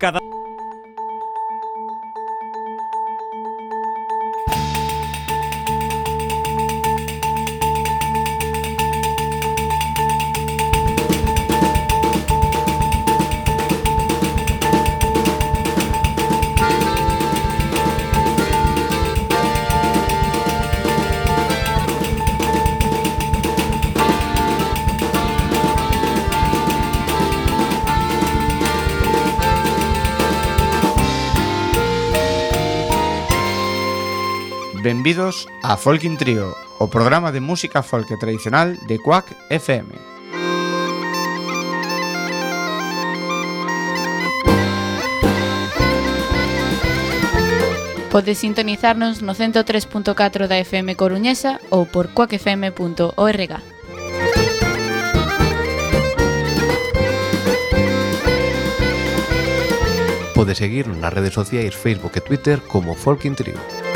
Cada Benvidos a Folkin Trío, o programa de música folk tradicional de Quack FM. Podes sintonizarnos no 103.4 da FM Coruñesa ou por quackfm.org. Podes seguirnos nas redes sociais Facebook e Twitter como Folkin Trío.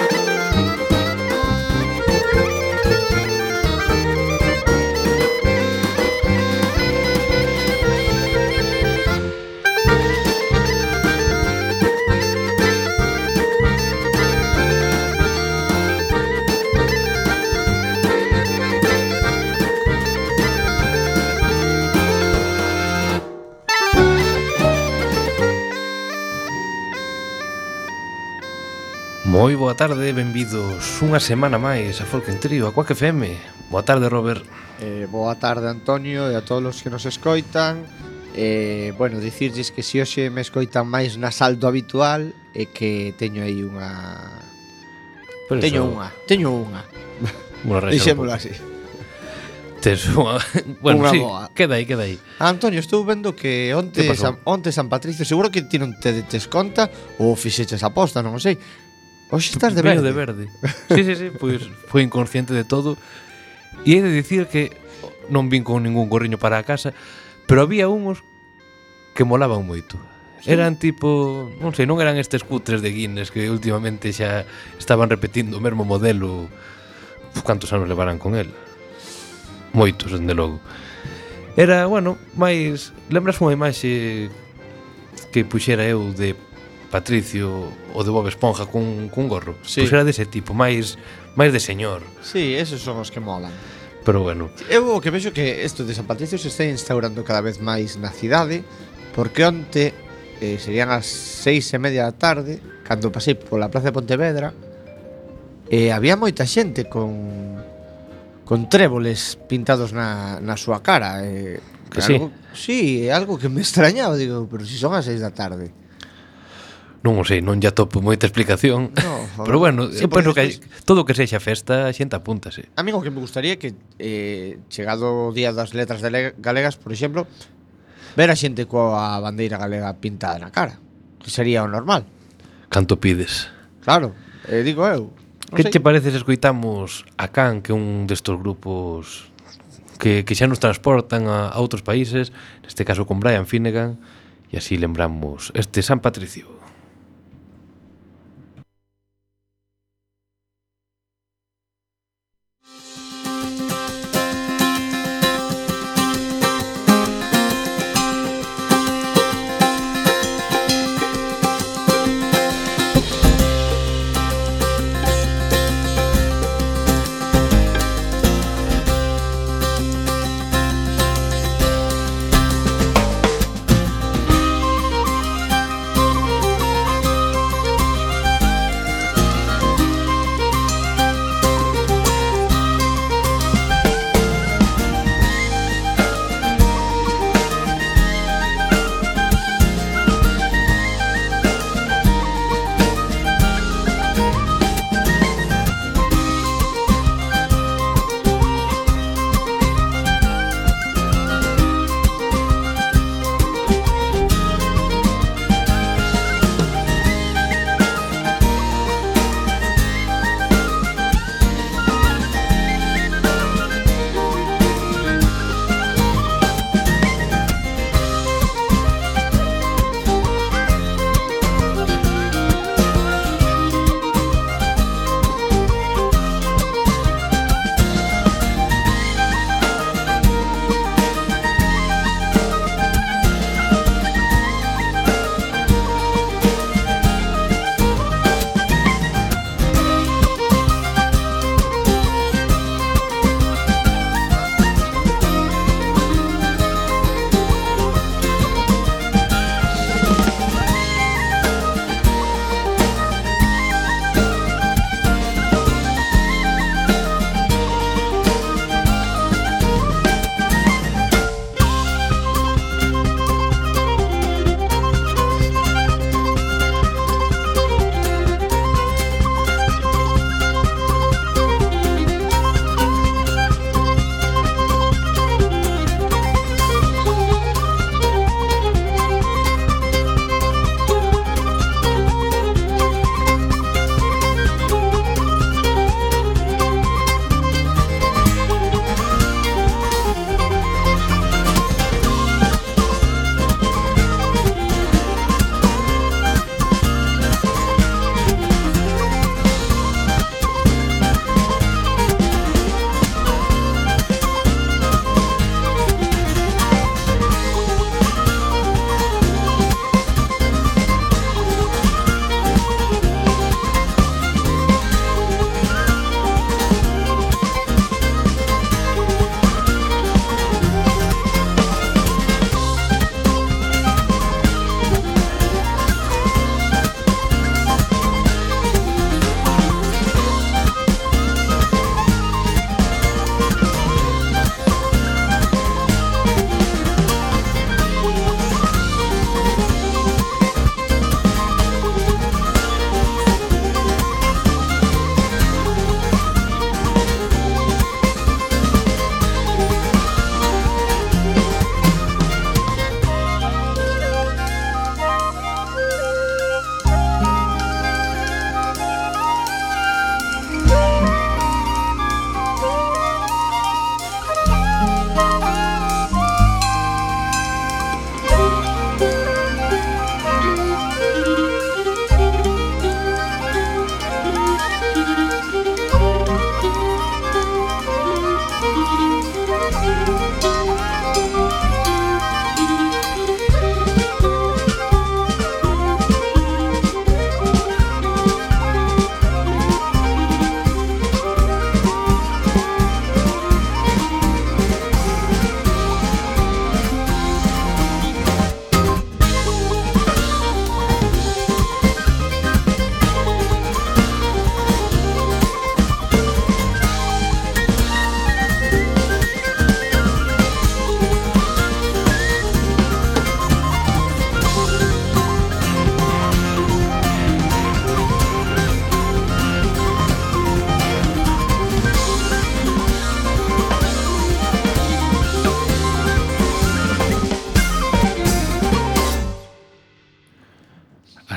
Moi boa tarde, benvidos unha semana máis a Folkin Trío, a Quack FM. Boa tarde, Robert. Boa tarde, Antonio, e a todos os que nos escoitan. Bueno, dicirlles que se hoxe me escoitan máis nasal do habitual é que teño aí unha... Pero Teño eso... unha. Bueno, Dixémolo así. Tes unha... Bueno, Unha sí, boa. queda aí. Antonio, estou vendo que onte San Patricio, seguro que ti non te detes conta ou fixeches aposta, non o sei. Hoxe estás de verde. De verde. Sí, pois foi inconsciente de todo. E he de dicir que non vin con ningún gorriño para a casa, pero había unhos que molaban moito. Sí. Eran tipo, non sei, non eran estes cutres de Guinness que últimamente xa estaban repetindo o mesmo modelo. Cantos anos levaran con el? Moitos, dende logo. Era, bueno, máis... Lembras unha imaxe que puxera eu de Patricio o de Bob Esponja cun gorro? Sí. Pois era dese tipo, máis de señor. Sí, esos son os que molan. Pero bueno, Eu o que vexo que isto de San Patricio se está instaurando cada vez máis na cidade, porque onte serían as 6:30 da tarde, cando pasei pola Praza de Pontevedra, había moita xente con tréboles pintados na súa cara. Que sí? Sí, é algo que me extrañaba, digo, pero si son as 6 da tarde. non o sei, non lle atopo moita explicación. No, pero bueno, sí, eu penso que despois... todo o que sexa festa, a xente apúntase. A mí o que me gustaría é que chegado o Día das Letras Galegas, por exemplo, ver a xente coa bandeira galega pintada na cara, que sería o normal. Canto pides? Claro, digo eu. Que che parece se escoitamos a Can, que é un destos grupos que xa nos transportan a outros países, neste caso con Brian Finnegan, e así lembramos este San Patricio.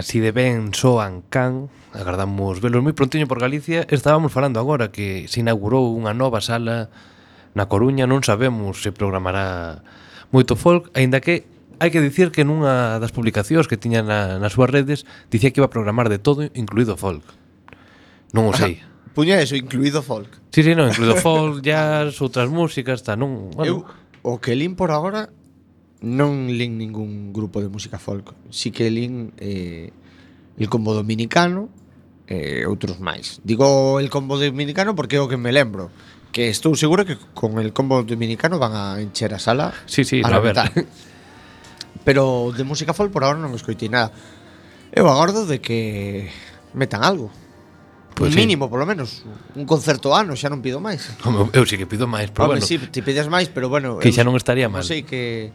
si de ben soan can, agardamos velos moi prontiño por Galicia. Estábamos falando agora que se inaugurou unha nova sala na Coruña, non sabemos se programará moito folk, aínda que hai que dicir que nunha das publicacións que tiña nas súas redes dicía que iba a programar de todo, incluído folk. Non o sei. Puña eso, incluído folk. Sí, non, incluído folk, jazz, outras músicas, non, bueno. O que lin por agora non lin ningún grupo de música folk. Si que lin el combo dominicano e outros máis. Digo el combo dominicano porque é o que me lembro. Que estou seguro que con el combo dominicano van a encher a sala. Sí, a a ver. Pero de música folk por agora non escoitei nada. Eu agardo de que metan algo. Pues un sí. mínimo, polo menos. Un concerto ano, xa non pido máis. Eu sí que pido máis, pero Home, bueno. sí, te pides máis, pero bueno, Que xa non estaría mal. sei que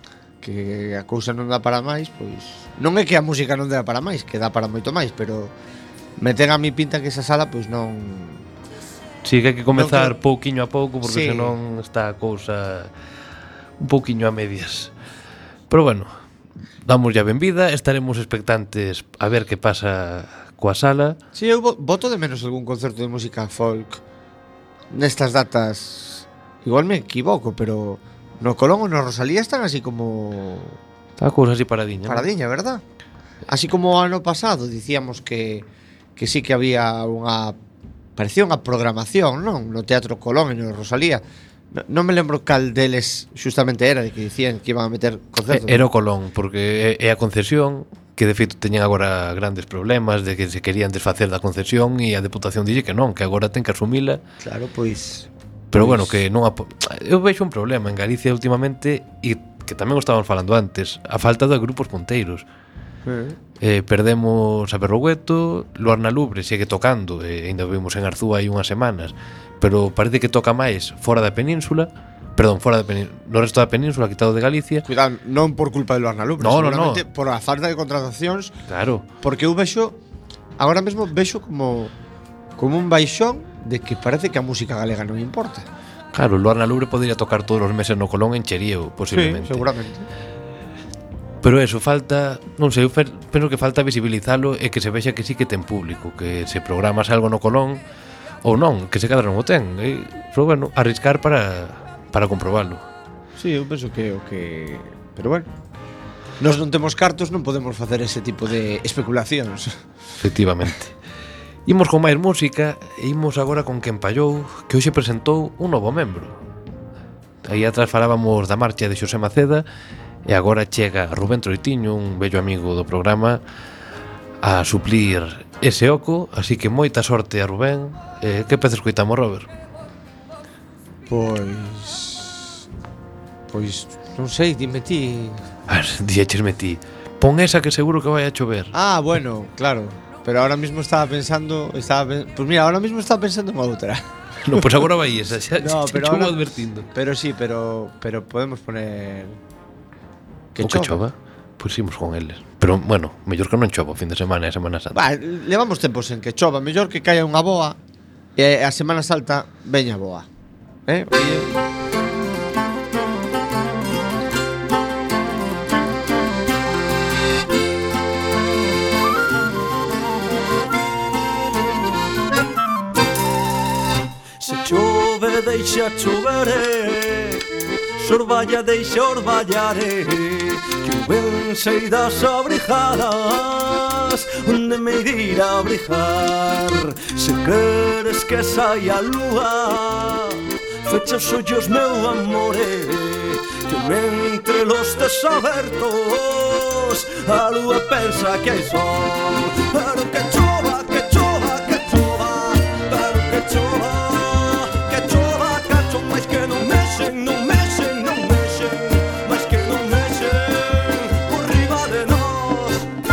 a cousa non dá para máis, pois non é que a música non dá para máis, que dá para moito máis, pero me ten a mi pinta que esa sala pois non. Sí, que hai que comezar Non pouquiño a pouco, porque Sí. senón está a cousa un pouquiño a medias. Pero bueno, damos ya benvida, estaremos expectantes a ver que pasa coa sala. Si, eu voto de menos algún concerto de música folk nestas datas. Igual me equivoco, pero no Colón ou no Rosalía están así como Está a cousa así paradiña. paradiña, verdad? Así como o ano pasado dicíamos que sí que había parecía unha programación, non? No Teatro Colón e no Rosalía. Non me lembro cal deles justamente era de que dicían que iban a meter concertos. Era o Colón, porque é a concesión, que de feito teñen agora grandes problemas de que se querían desfacer da concesión e a Deputación dille que non, que agora ten que asumila. Claro, pois. Pero bueno, que non eu vexo un problema en Galicia últimamente e que tamén o estábamos falando antes, a falta de grupos ponteiros. Perdemos a Berrogueto, Luarna Lubre segue tocando, ainda vimos en Arzúa hai unhas semanas, pero parece que toca máis fora da península, perdón, fora da península, no resto da península, quitado de Galicia. Cuidado, non por culpa de Luarna Lubre, No, seguramente por a falta de contratacións, Claro. porque eu vexo agora mesmo vexo como un baixón de que parece que a música galega non importa. Claro, Luarna Lubre podría tocar todos os meses no Colón en Cherío, posiblemente. Sí, seguramente. Pero eso, falta, non sei, eu penso que falta visibilizalo e que se vexa que sí que ten público, que se programas algo no Colón ou non, que se cadra non o ten. Pero bueno, arriscar para comprobalo. Sí, eu penso que o que... Pero bueno, nós non temos cartos, non podemos facer ese tipo de especulacións. Efectivamente. Imos con máis música e imos agora con Quen Pallou, que hoxe presentou un novo membro. Aí atrás falábamos da marcha de Xosé Maceda e agora chega Rubén Troitiño, un bello amigo do programa, a suplir ese oco, así que moita sorte a Rubén. Que peza escoitamos, Robert? Pois non sei, dime ti. A ver, dixéchesme ti. Pon esa que seguro que vai a chover. Ah, bueno, claro. Pero ahora mismo estaba pensando en outra. No, pois agora vai esa, xa, No, xa pero vou ahora- advertindo. Pero sí, pero podemos poner O que chova? Pois imos con eles. Pero, bueno, mellor que non chova o fin de semana e a Semana Santa. Va, levamos tempos en que chova, mellor que caia unha boa e a Semana Santa veña boa. Se chove deixa chover, sorballa deixa orballare, que o ben sei das abrigadas onde me ir a abrigar. Se queres que saia a lúa, fecha os ollos meu amore, que entre los desabertos a lúa pensa que hai sol. Pero que chova, que chova, que chova, pero que chova, que chova, cacho, máis que non mexen, non mexen, non mexen, máis que non mexen por riba de nós.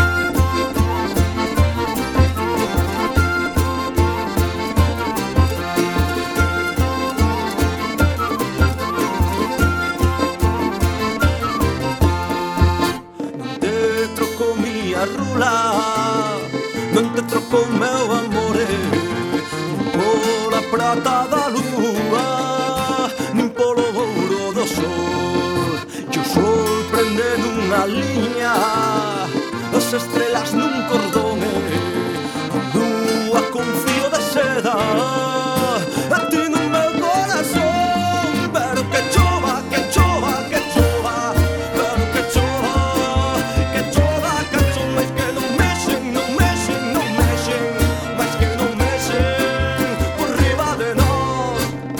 Non te troco miña rula, non te troco meu amore, nin pola prata da lúa, nin polo ouro do sol. Que o sol prende nunha liña, as estrelas nun cordón lúa con fío de seda a ti no meu corazón pero que chova, que chova, que chova pero que chova, que chova que son máis que non mexen, non mexen, non mexen máis que non mexen por riba de nós.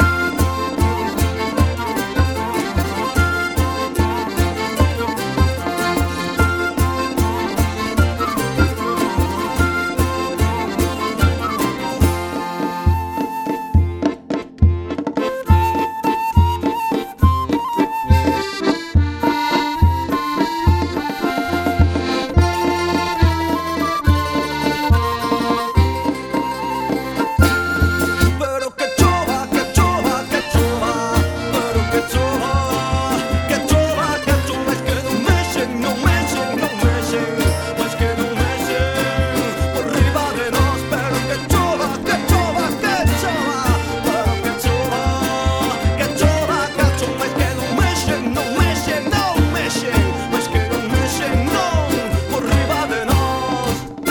Pero que chova, que chova, que chova pero que chova, que chova, que chova máis que non mexen, non mexen, non mexen máis que non mexen por riba de nós. Pero que chova, que chova, que chova pero que chova, que chova, que chova máis que non mexen, non mexen, non mexen máis que non mexen, non por riba de nós.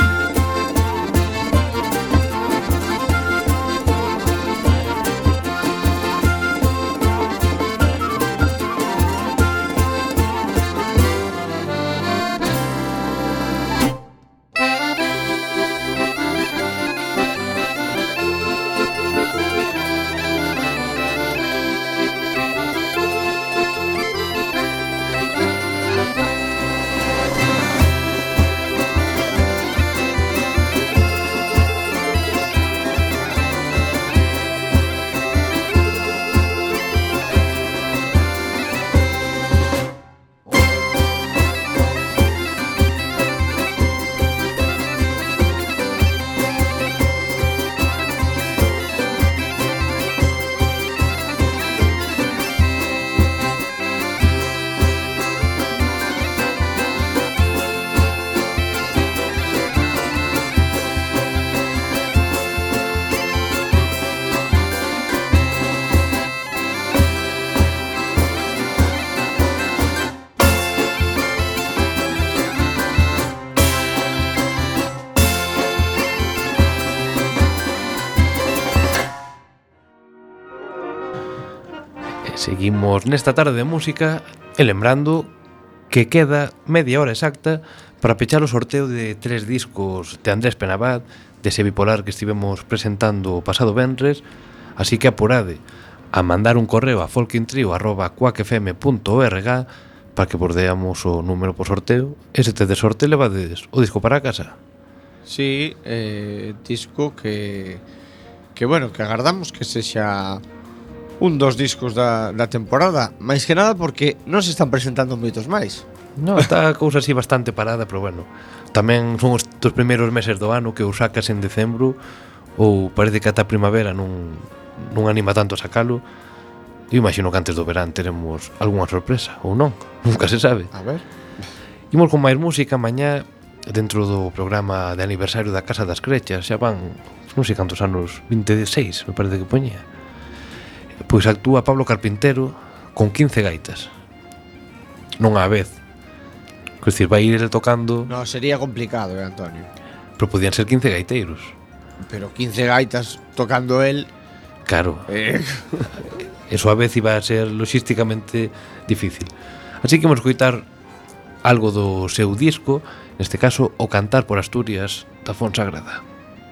Seguimos nesta tarde de música e lembrando que queda media hora exacta para pechar o sorteo de 3 discos de Andrés Penabad, dese bipolar que estivemos presentando o pasado venres, así que apurade a mandar un correo a folkintrio@quackfm.org para que bordeamos o número por sorteo e se te de sorte levades o disco para casa. Sí, disco que bueno, que agardamos que sexa un dos discos da temporada, máis que nada porque non se están presentando moitos máis. No, está a cousa así bastante parada, pero bueno, tamén son os primeiros meses do ano que o sacas en decembro ou parece que ata a primavera non anima tanto a sacalo. Eu imagino que antes do verán teremos algunha sorpresa, ou non, nunca se sabe. A ver. Imos con máis música mañá dentro do programa de aniversario da Casa das Crechas, xa van, non sei cantos anos, 26, me parece que poñía. Pois actúa Pablo Carpintero con 15 gaitas. Non á vez. Quer dicir, vai ir ele tocando. No, sería complicado, Antonio. Pero podían ser 15 gaiteiros. Pero 15 gaitas tocando él. Claro. Eso a vez iba a ser logísticamente difícil. Así que vamos a escoitar algo do seu disco, neste caso O Cantar por Asturias da Fonsagrada.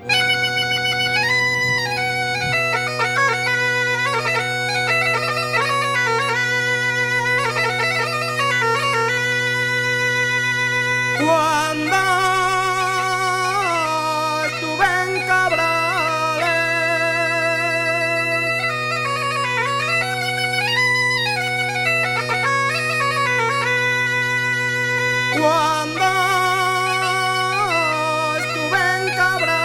Cuando estuve en Cabrales, cuando estuve en Cabrales,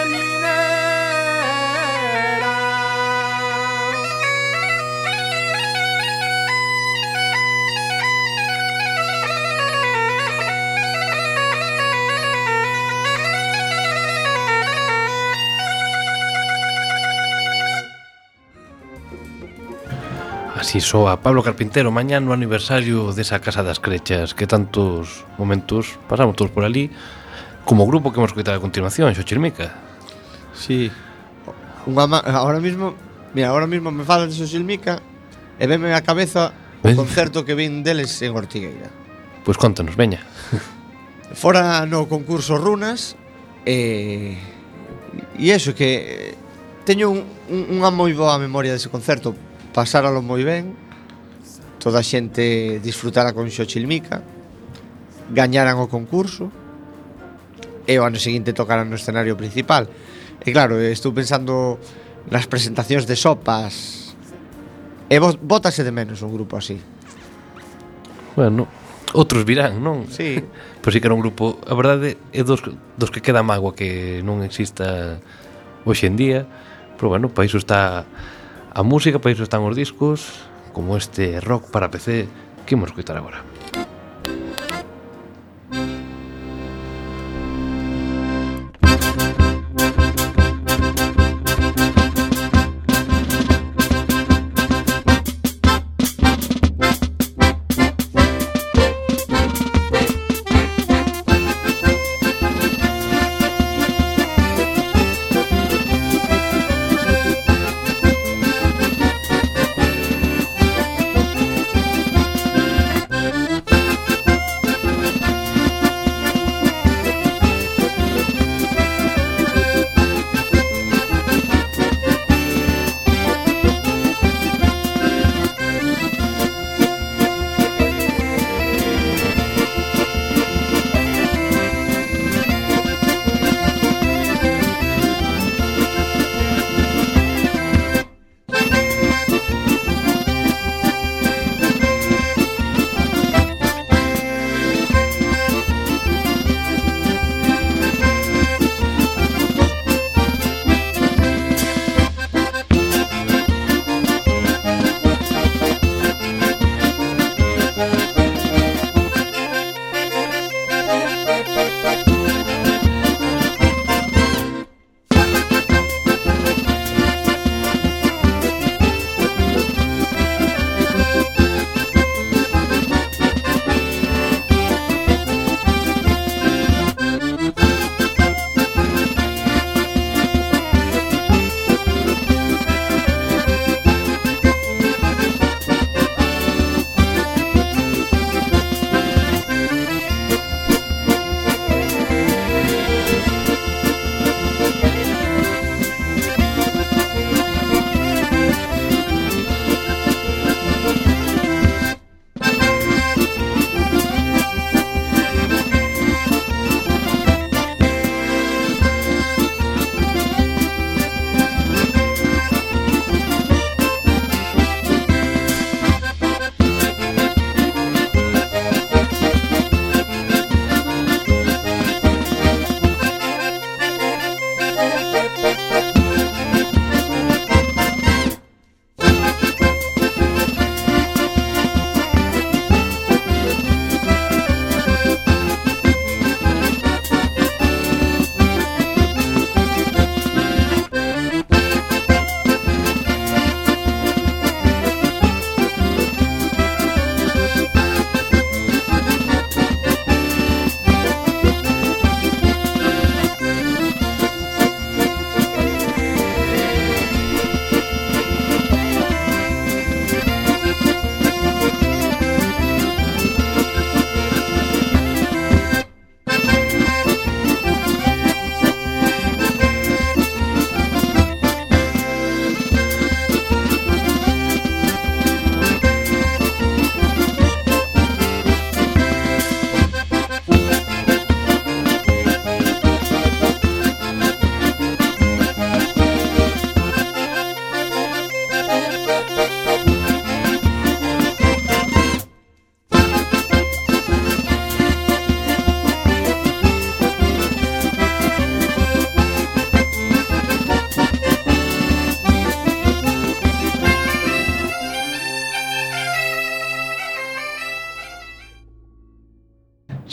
gallinera. Así soa Pablo Carpintero mañá no aniversario desa Casa das Crechas que tantos momentos pasamos todos por ali, como grupo que hemos escoitado a continuación, Xochilmica. Sí. Ahora mismo me falan de Xochilmica e venme á cabeza o concerto que vin deles en Ortigueira. Pois contanos, veña. Fora no concurso Runas e iso que teño unha moi boa memoria dese concerto. Pasáralo moi ben, toda a xente disfrutara con Xochilmica, gañaran o concurso e o ano seguinte tocaran no escenario principal. E claro, estou pensando nas presentacións de sopas e bótase de menos un grupo así. Bueno, outros virán, non? Sí. Pois sí que era un grupo, a verdade é dos que queda mágoa que non exista hoxe en día, pero bueno, para iso está a música, para iso están os discos, como este rock para PC que imos escoitar agora.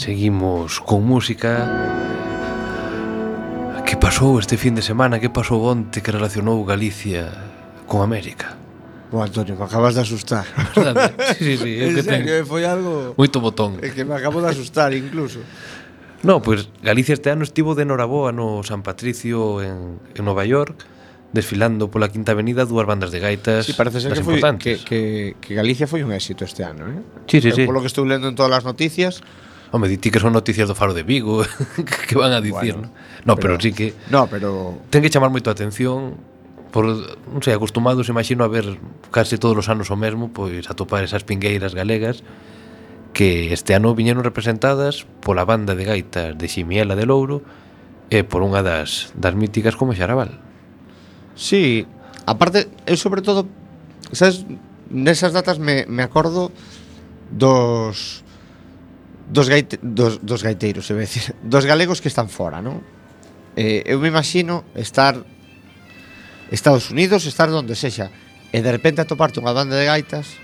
Seguimos con música. Que pasou este fin de semana? Que pasou onte que relacionou Galicia con América? Antonio, me acabas de asustar. Sí, En serio, foi algo... Moito botón. É que me acabo de asustar incluso. No, pois Galicia este ano estivo de noraboa no San Patricio en Nova York, desfilando pola Quinta Avenida dúas bandas de gaitas. Sí, parece ser das que foi importantes. que Galicia foi un éxito este ano, eh? Sí, sí, sí. Polo que estou lendo en todas as noticias. Home, di ti que son noticias do Faro de Vigo que van a dicir, Bueno, no, pero sí que No, pero ten que chamar moito a atención por, non sei, acostumados, imagino, a ver case todos os anos o mesmo, pois a topar esas pingueiras galegas que este ano viñeron representadas pola banda de gaitas de Ximiela de Louro e por unha das míticas como Xaraval. sí, aparte, eu sobre todo, sabes, nesas datas me acordo dos gaiteiros, se ve decir, dos galegos que están fora, non? Eu me imagino estar Estados Unidos, estar donde sexa, e de repente atoparte unha banda de gaitas.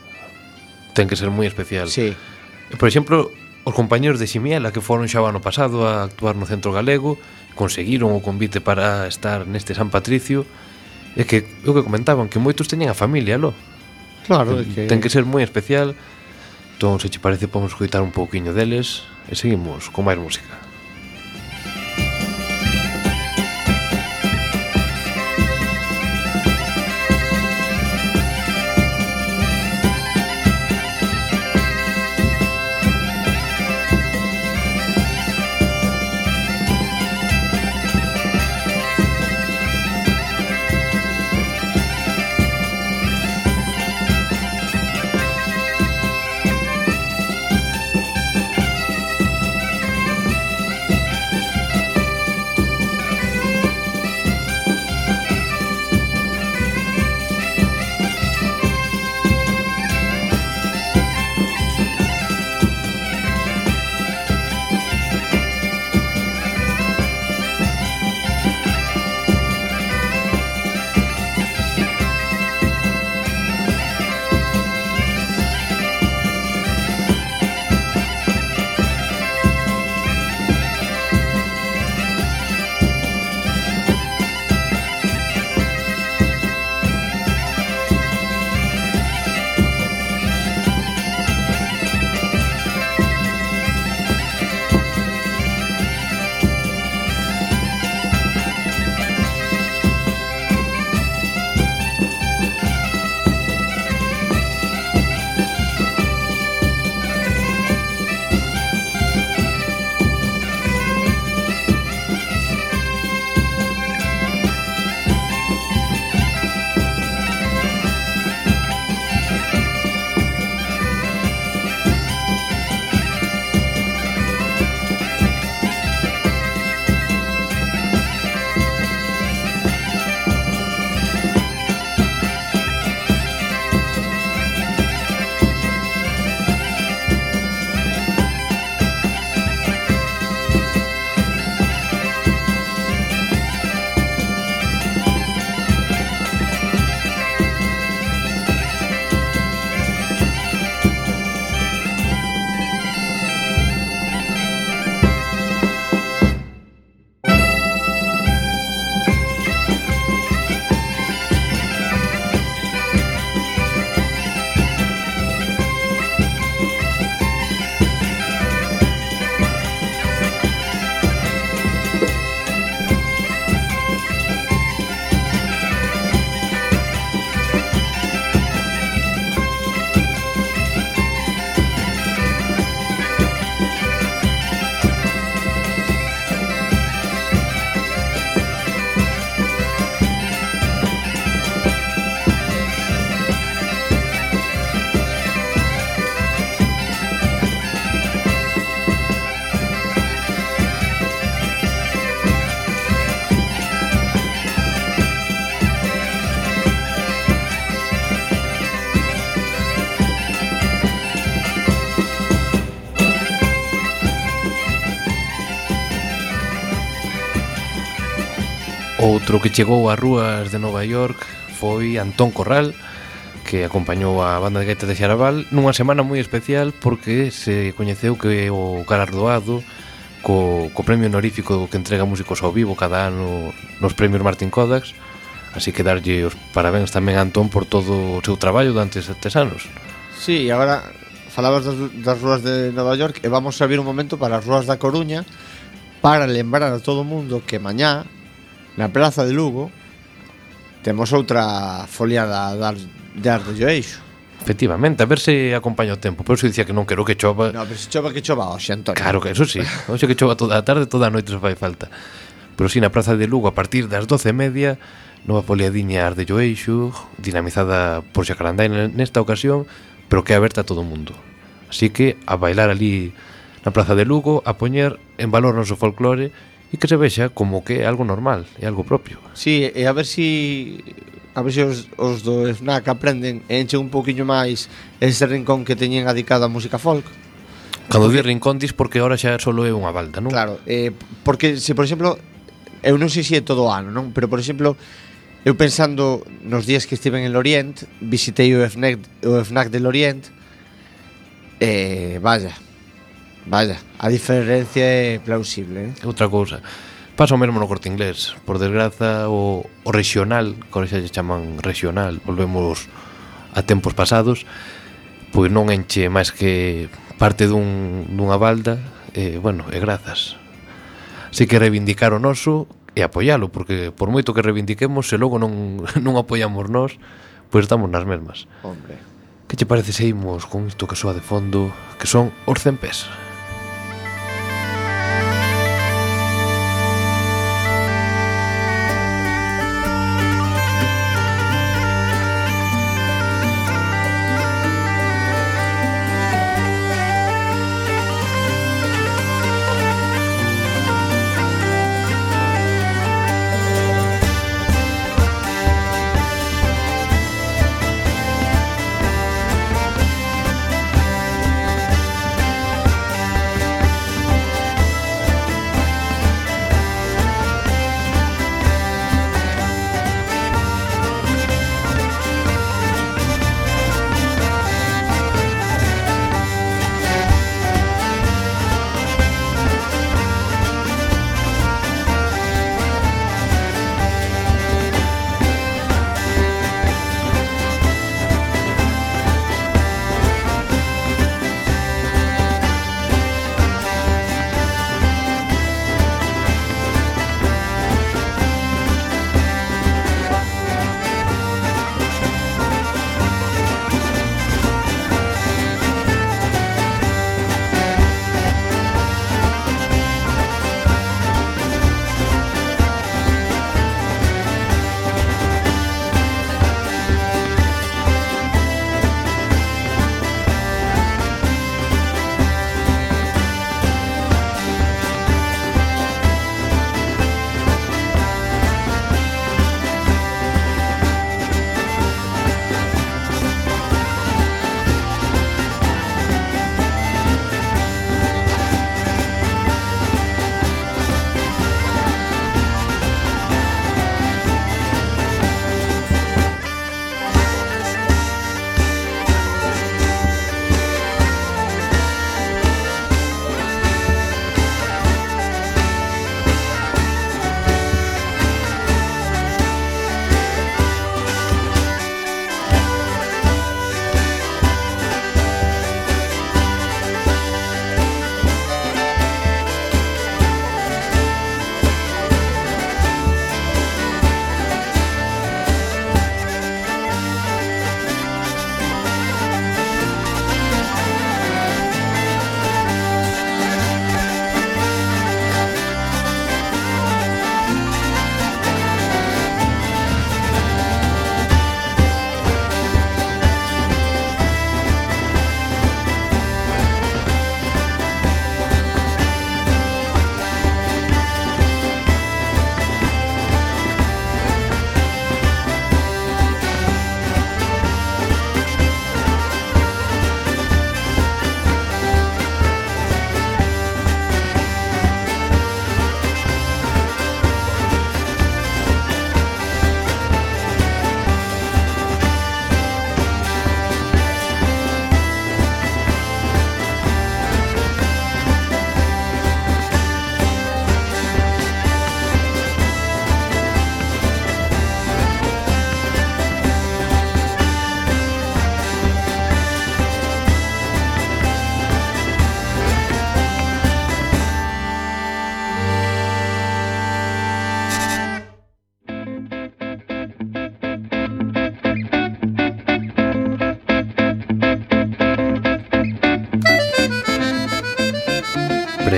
Ten que ser moi especial. Sí. Por exemplo, os compañeros de Ximiela que foron xa o ano pasado a actuar no Centro Galego conseguiron o convite para estar neste San Patricio, e que o que comentaban que moitos teñen a familia, lo. Claro, Ten que ser moi especial. Entón, se che parece, podemos escoitar un pouquiño deles e seguimos con máis música. Outro que chegou ás rúas de Nova York foi Antón Corral que acompañou a banda de gaita de Xaraval nunha semana moi especial porque se coñeceu que o galardoado co premio honorífico que entrega músicos ao vivo cada ano nos premios Martin Kodax, así que darlle os parabéns tamén a Antón por todo o seu traballo durante estes anos. Sí, e agora falabas das rúas de Nova York e vamos a vir un momento para as rúas da Coruña para lembrar a todo o mundo que mañá na Praza de Lugo temos outra foliada de Arte de Eixo. Efectivamente, a ver se acompaña o tempo. Por eso dicía que non quero que chova. No, pero se chova que chova hoxe, Antonio. Claro que eso sí. Hoxe que chova toda a tarde, toda a noite se fai falta. Pero si na Praza de Lugo a partir das 12:30, nova foliadiña Arte de Eixo, dinamizada por Xacarandai nesta ocasión, pero que é aberta a todo o mundo. Así que a bailar ali na Praza de Lugo, a poñer en valor noso folclore e que se vexa como que é algo normal, é algo propio. Sí, e a ver si os do FNAC aprenden e enchen un pouquiño máis ese rincón que teñen adicado a música folk. Cando di rincón dis porque ahora xa só é unha balda, non? Claro, porque se por exemplo, eu non sei se é todo o ano, non? Pero por exemplo, eu pensando nos días que estiven en Lorient, visitei o FNAC de Lorient, vaya, a diferencia é plausible, Outra cousa, pasa o mesmo no Corte Inglés. Por desgraza, o regional, que ahora xa lle chaman regional, volvemos a tempos pasados, pois non enche máis que parte dunha balda, e grazas. Así que reivindicar o noso e apoialo, porque por moito que reivindiquemos, se logo non apoiamos nós, pois estamos nas mesmas. Hombre. Que che parece se imos con isto que soa de fondo, que son os 100 pés?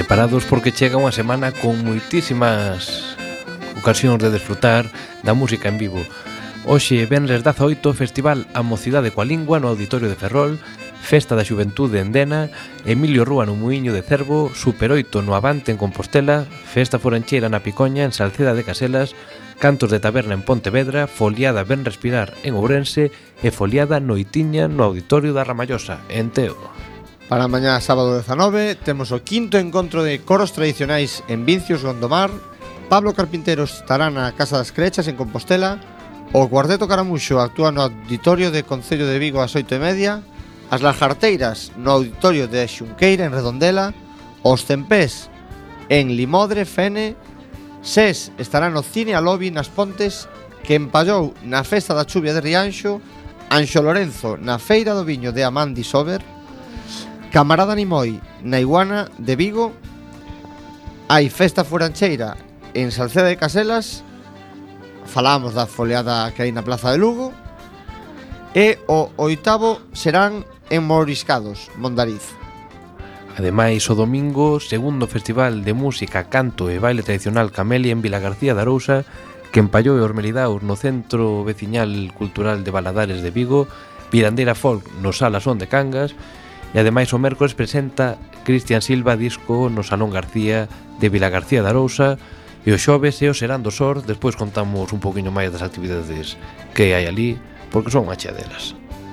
Preparados porque chega unha semana con moitísimas ocasións de desfrutar da música en vivo. Hoxe, venres 18, Festival A Mocidade coa Lingua no Auditorio de Ferrol, Festa da Xuventude en Dena, Emilio Rúa no Muiño de Cervo, Super 8 no Avante en Compostela, Festa Forancheira na Picoña en Salceda de Caselas, Cantos de Taberna en Pontevedra, Foliada Ben Respirar en Ourense e Foliada Noitiña no Auditorio da Ramallosa, en Teo. Para mañá sábado 19 temos o quinto encontro de coros tradicionais en Vincios, Gondomar. Pablo Carpintero estará na Casa das Crechas en Compostela. O Cuarteto Caramuxo actúa no Auditorio de Concello de Vigo ás 8:30. As Lajarteiras no Auditorio de Xunqueira en Redondela. Os Cempés en Limodre, Fene. SES estará no Cine a Lobby nas Pontes. Que empallou na Festa da Chuvia de Rianxo. Anxo Lorenzo na Feira do Viño de Amandi Sober. Camarada Nimoy na Iguana de Vigo. Hai Festa Forancheira en Salceda de Caselas. Falamos da foliada que hai na Plaza de Lugo. E o oitavo serán en Moriscados, Mondariz. Ademais, o domingo, segundo Festival de Música, Canto e Baile Tradicional Camelia en Vilagarcía de Arousa, que empallou e os Melidaus no Centro Veciñal Cultural de Valadares de Vigo, Virandeira Folk no Sala Son de Cangas, e ademais o mércores presenta Cristian Silva disco no Salón García de Vilagarcía de Arousa, e o xoves e o Serán do Sor. Despois contamos un poquinho máis das actividades que hai ali, porque son unha chea delas.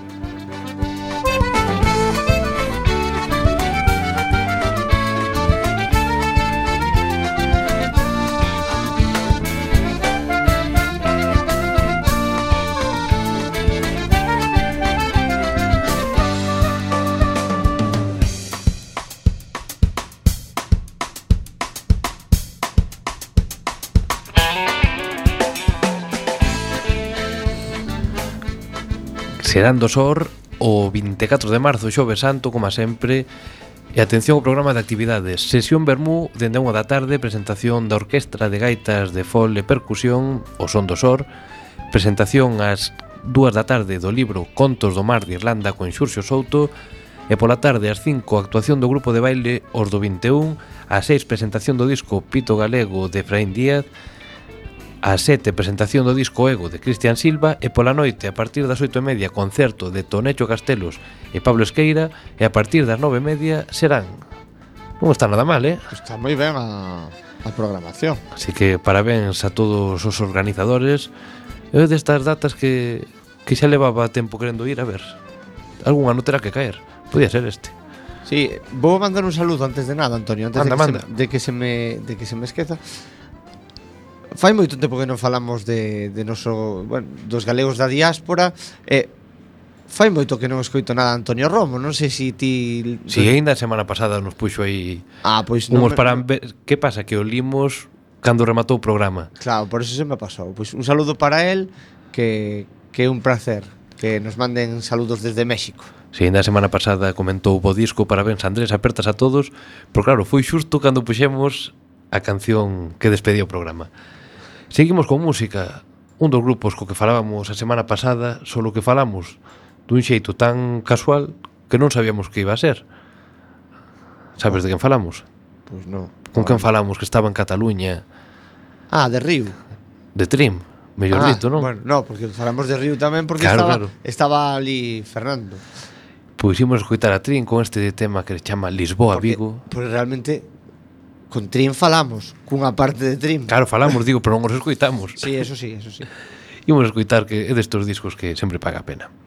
Serán do Sor o 24 de marzo, xoves santo, como sempre. E atención ao programa de actividades. Sesión Bermú, dende a 1 da tarde, presentación da Orquestra de Gaitas de Fol e Percusión, o Son do Sor. Presentación ás 2 da tarde do libro Contos do Mar de Irlanda con Xurxo Souto. E pola tarde ás 5, actuación do grupo de baile Os do 21. Ás 6, presentación do disco Pito Galego de Efraín Díaz. Ás 7, presentación do disco Ego de Cristian Silva. E pola noite, a partir das 8:30, concerto de Tonecho Castelos e Pablo Esqueira. E a partir das 9:30 serán. Non está nada mal, Está moi ben a programación. Así que parabéns a todos os organizadores. Eu destas datas que xa levaba tempo querendo ir, a ver, algunha non terá que caer. Podía ser este. Sí, vou mandar un saludo antes de nada, Antonio, antes manda. de que se me esqueza. Fai moito tempo que non falamos de noso, bueno, dos galegos da diáspora. Fai moito que non escoito nada de Antonio Romo. Non sei se ti... Si, ainda a semana pasada nos puxo aí pois unhos para ver. Que pasa? Que o limos cando rematou o programa. Claro, por eso se me pasou. Pois un saludo para él, que é un placer que nos manden saludos desde México. Si, ainda a semana pasada comentou o disco. Parabéns, Andrés, apertas a todos. Pero claro, foi xusto cando puxemos a canción que despedía o programa. Seguimos con música. Un dos grupos co que falábamos a semana pasada, solo que falamos dun xeito tan casual que non sabíamos que iba a ser. Sabes de quen falamos? Pois non. Con quen falamos que estaba en Cataluña? De Río. De Trim, mellor dito, non? Bueno, no, porque falamos de Río tamén porque Claro. estaba ali Fernando. Pois imos escoitar a Trim con este tema que se chama Lisboa, Vigo. Porque realmente con Trim falamos, cunha parte de Trim. Claro, falamos, digo, pero non os escoitamos. Sí, eso sí. Imos escoitar que é destes discos que sempre paga a pena.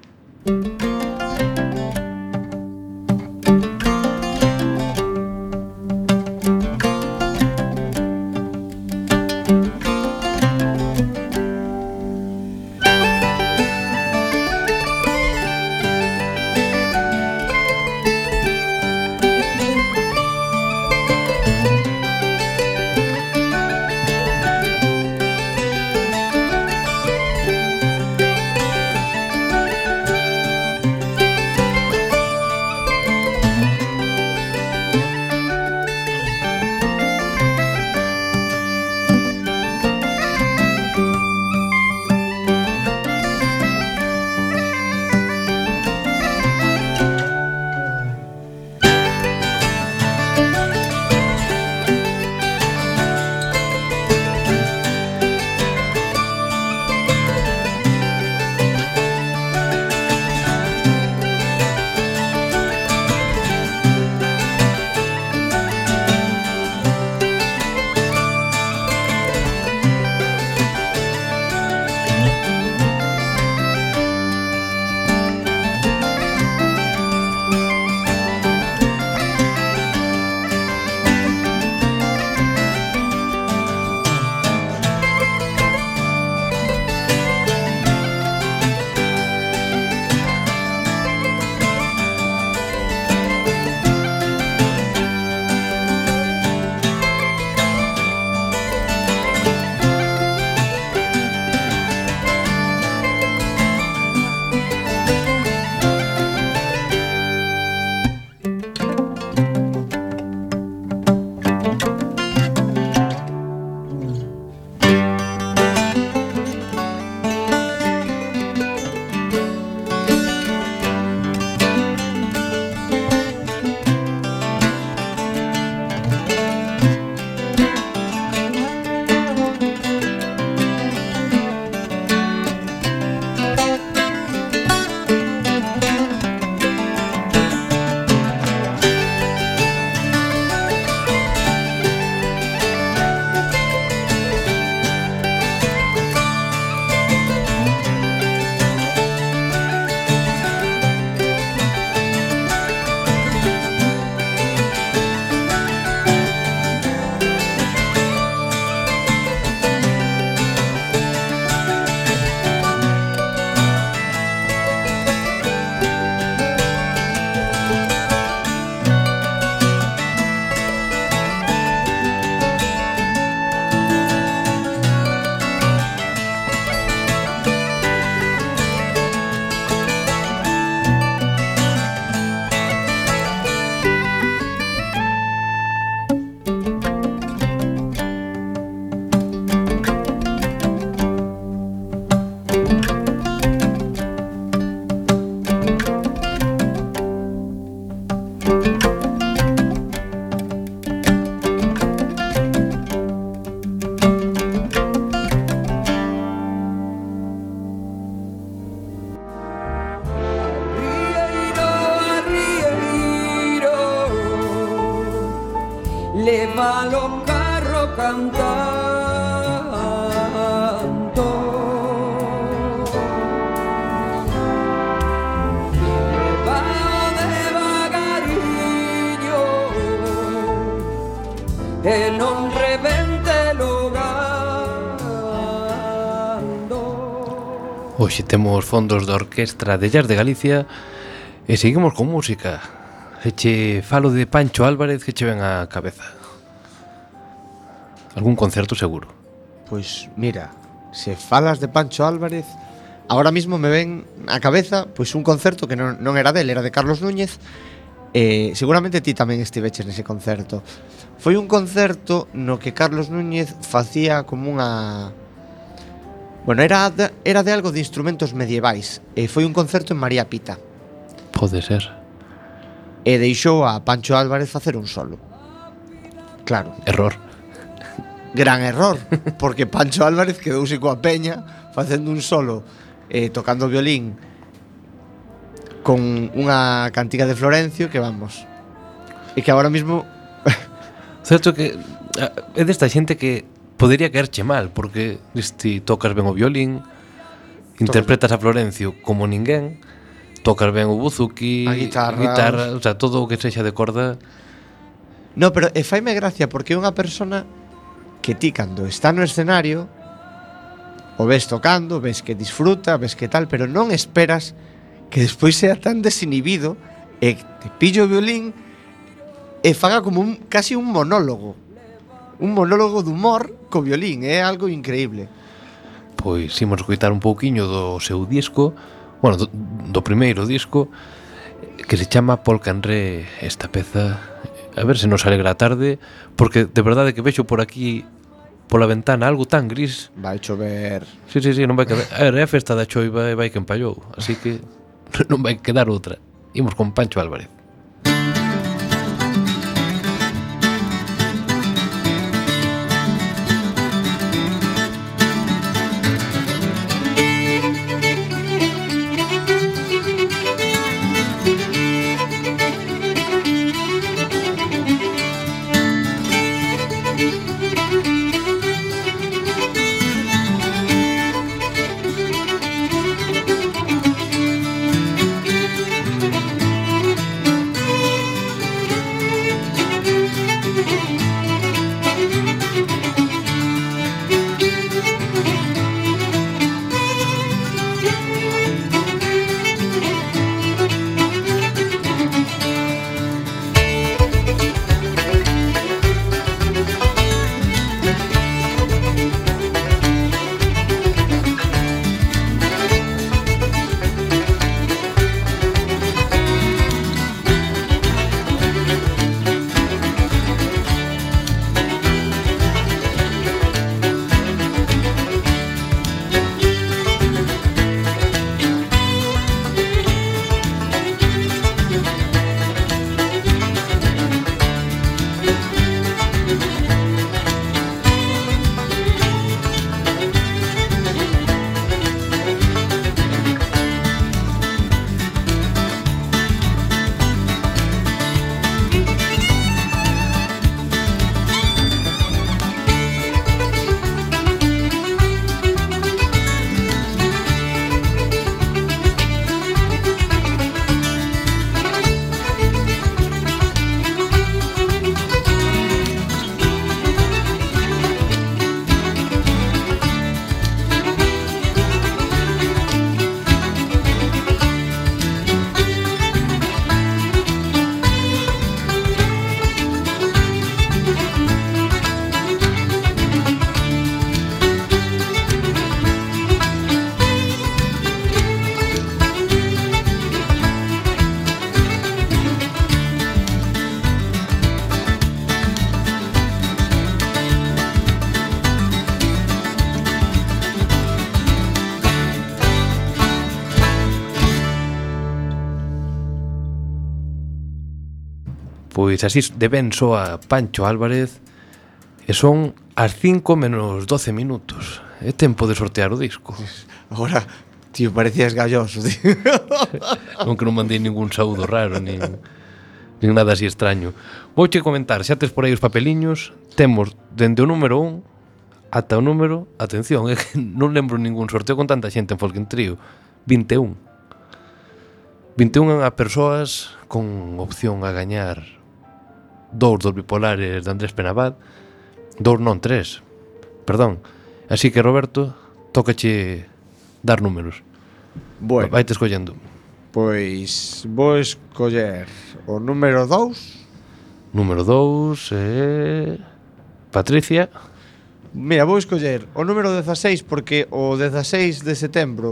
cantando. Va devagariño e non revente logando. Hoxe temos fondos da Orquestra de Jazz de Galicia e seguimos con música. Se che falo de Pancho Álvarez, que che ven á cabeza? Algún concerto seguro. Pois mira, se falas de Pancho Álvarez, agora mismo me ven á cabeza pois un concerto que non era dele, era de Carlos Núñez. Seguramente ti tamén estiveches nese concerto. Foi un concerto no que Carlos Núñez facía como unha... Bueno, era de algo de instrumentos medievais. E foi un concerto en María Pita. Pode ser. E deixou a Pancho Álvarez facer un solo. Claro, Error. gran error, porque Pancho Álvarez quedouse coa peña facendo un solo, tocando o violín con unha cantiga de Florencio que vamos. E que agora mismo Certo que é desta xente que podería caerche mal, porque ti tocas ben o violín, interpretas a Florencio como ninguén, tocas ben o buzuki, A guitarra, o sea, todo o que sexa de corda. no, pero faime gracia porque é unha persona que ti cando está no escenario o ves tocando, ves que disfruta, ves que tal, pero non esperas que despois sea tan desinhibido e te pillo o violín e faga como casi un monólogo de humor co violín. É algo increíble. Pois imos escoitar un pouquiño do seu disco, bueno, do primeiro disco, que se chama Polka en Re, esta peza. A ver se nos alegra a tarde, porque de verdade que vexo por aquí, pola ventana, algo tan gris. Vai chover. Sí, non vai quedar. A ver, é a festa da choiva e vai que empallou, así que non vai quedar outra. Imos con Pancho Álvarez. Pois así de ben soa Pancho Álvarez e son as 5 menos 12 minutos. É tempo de sortear o disco. Agora, tío, parecías galloso, tío. Non que non mandei ningún saúdo raro, nin... nin nada así extraño. Vouche comentar, xa tes por aí os papeliños, temos dende o número 1 ata o número, atención, é que non lembro ningún sorteo con tanta xente en Folk Trio, 21. 21 a persoas con opción a gañar 2 dos bipolares de Andrés Penabad, 2 non, 3, perdón. Así que, Roberto, tócache dar números. Bueno, Vaite escollendo. pois vou escoller o número 2. Número 2, Patricia. Mira, vou escoller o número 16 porque o 16 de setembro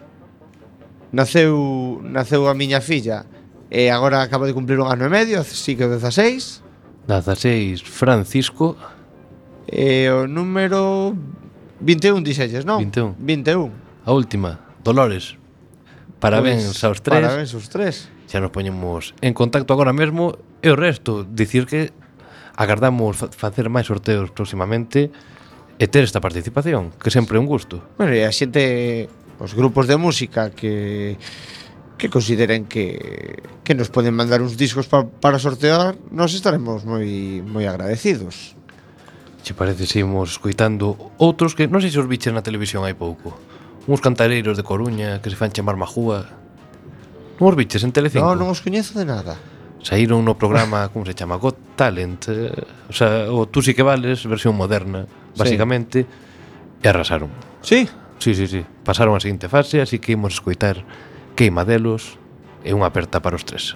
naceu a miña filla e agora acaba de cumplir un ano e medio, así que o 16. 16, Francisco. E o número 21 dixelles, non? 21. 21. A última, Dolores. Parabéns Pois, aos tres. Parabéns aos tres. Xa nos poñemos en contacto agora mesmo. E o resto, dicir que agardamos facer máis sorteos próximamente e ter esta participación, que sempre é un gusto. Bueno, e a xente, os grupos de música que consideren que nos poden mandar uns discos para sortear, nos estaremos moi agradecidos. Che parece se imos escoitando outros que non sei se os biches na televisión hai pouco. Uns cantareiros de Coruña que se fan chamar Majúa. Non os biches en Telecinco? Non os coñezo de nada. Saíron no programa, como se chama? Got Talent. O sea, o Tú si que vales, versión moderna, basicamente, e arrasaron. Sí? Sí. Pasaron a seguinte fase, así que imos escoitar Queimadelos e unha aperta para os tres.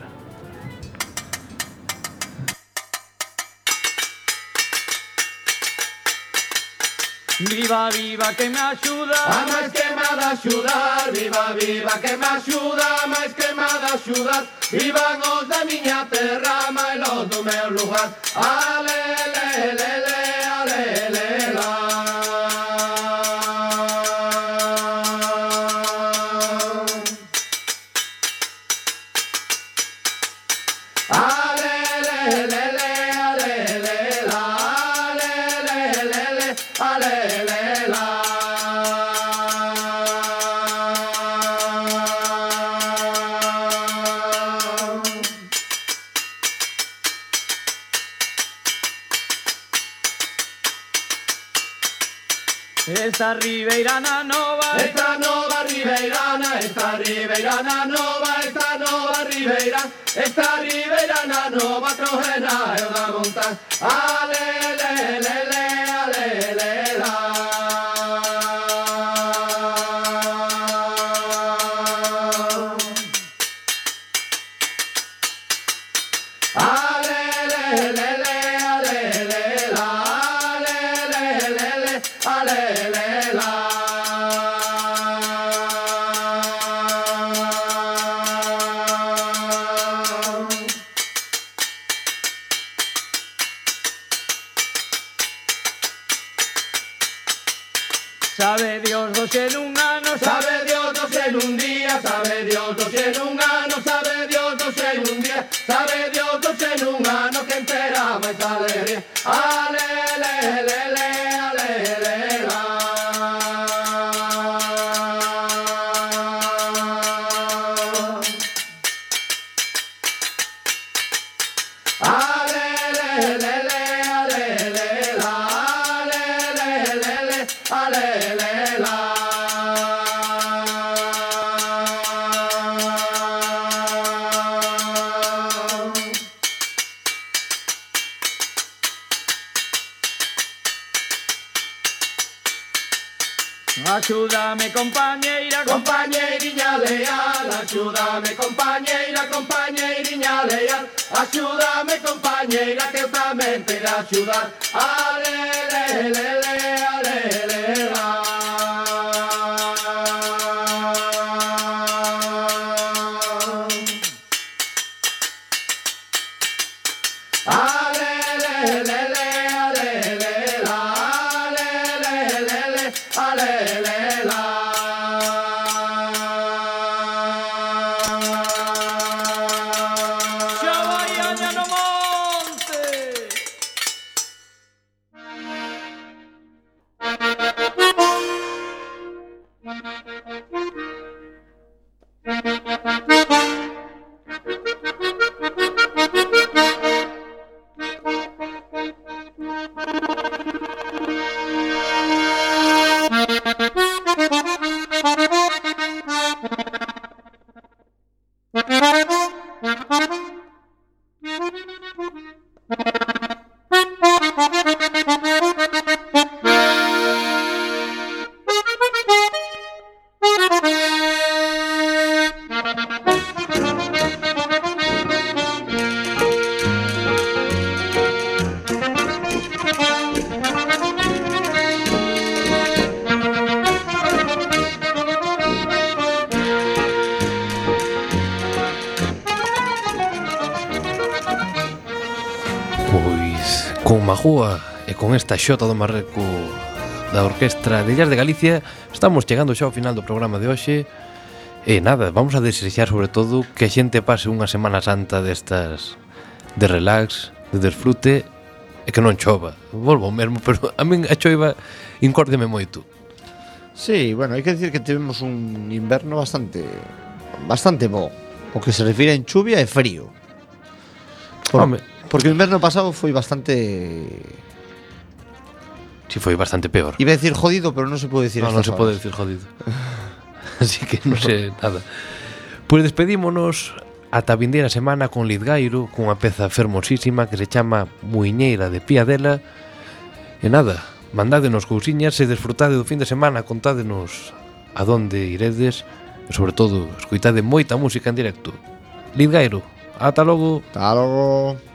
Viva, viva, que me axuda A máis que me ha de axudar, viva, viva, que me axuda, a máis que me ha de axudar. Vivan os da miña terra, mailos do meu lugar. Ale, le, le, le, ale, le, la. Ale, le, le, le, ale, le, la. Ale, le, le, le, ale, le, la. Esta ribeirana nova Esta nova ribeirana, esta ribeirana nova, esta nova ribeirana, esta ribeirana nova trojena eu da montaña. Ale, le, le, le, ale, le, la. Ale, le, le, le, ale, le, la. Ale, le, le, le, ale, le, la. Sabe Dios dos en un ano, Sabe Dios dos en un día, sabe Dios dos en un ano, sabe Dios dos en un día, sabe Dios dos en un ano que entera máis alegría. Ale, le, le, le, ale, le, la. Ale, le, le, le, ale, le, la. Ale, le, le, le, ale, le, la. Axúdame, compañeira, Compañeiriña leal, axúdame, compañeira, compañeiriña leal, axúdame, compañeira, que eu tamén te iré axudar. Ale, le, le, le, ale, le, la. Ale, le, le, le, ale, le, la. Ale, le, le, le, ale, le, la. xa vai aña no monte. Con Majúa e con esta xota do Marreco da Orquestra de Illas de Galicia, estamos chegando xa ao final do programa de hoxe. E nada, vamos a desexar sobre todo que a xente pase unha Semana Santa destas de relax, de desfrute e que non chova. Volvo mesmo, pero a min a choiva incórdeme moito. Sí, bueno, hai que decir que tivemos un inverno bastante bo. O que se refire en chuvia e frío. Porque o inverno pasado foi bastante... Si foi bastante peor. Iba a decir jodido, pero non se pode decir non se pode decir jodido. Así que non sei nada. Pois despedímonos ata a vindeira semana con Lizgairo, cunha peza fermosísima que se chama Muiñeira de Piadela. E nada, mandádenos cousiñas e desfrutade do fin de semana, contádenos a donde iredes e sobre todo escoitade moita música en directo. Lizgairo, ata logo. Ata logo.